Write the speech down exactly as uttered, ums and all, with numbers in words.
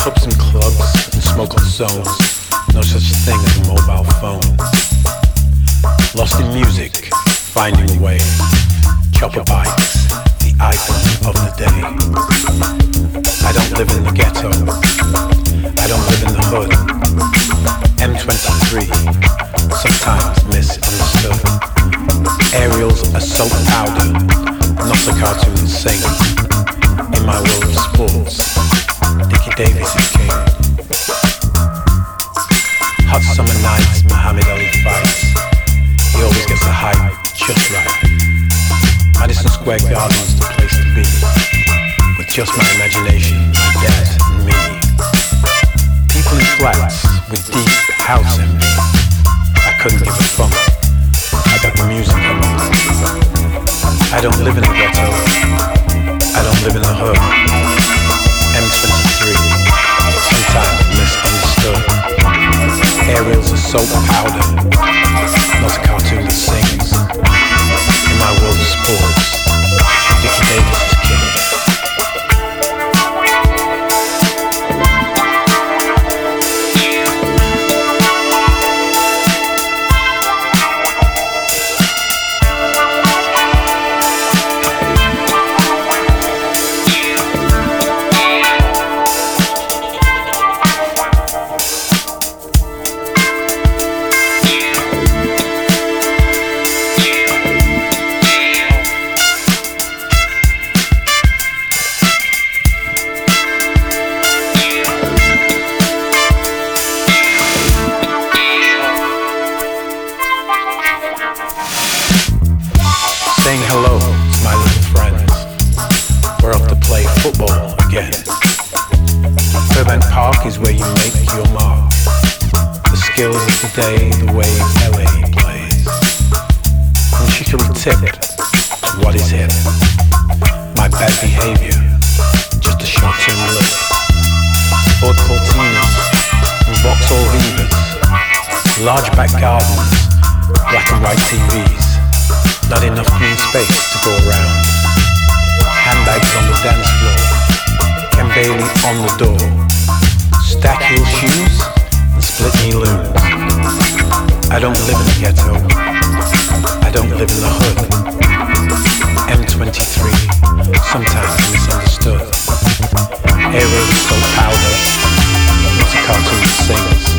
Clubs and clubs and smoke on zones. No such thing as a mobile phone. Lost in music, finding a way. Chopper bikes, the item of the day. I don't live in the ghetto. I don't live in the hood. M twenty-three, sometimes misunderstood. Aerials are soap powder, not a cartoon saint. In my world of sports, Dickie Davis is king. Hot summer nights, Muhammad Ali fights. He always gets the hype just right. Madison Square Garden's the place to be, with just my imagination, my dad and me. People in flats with deep house in me. I couldn't give a fuck. I got the music on me. I don't live in the ghetto. I don't live in the hood. M twenty-three, sometimes misunderstood. Aerials are soap powder, not a cartoon that sings. In my world of sports, Dickie Davis is king. Saying hello to my little friends. We're off to play football again. Burbank Park is where you make your mark. The skills of today, the way L A plays. From Chicory Tip to what is hip. My bad behavior, just a short-term look. Ford Cortinas and Vauxhall Vivas. Large back gardens, black and white T Vs. Not enough green space to go around. Handbags on the dance floor. Ken Bailey on the door. Stack heel shoes and split knee loons. I don't live in the ghetto. I don't live in the hood. M twenty-three, sometimes misunderstood. Aerials so powder, not a cartoon that sings.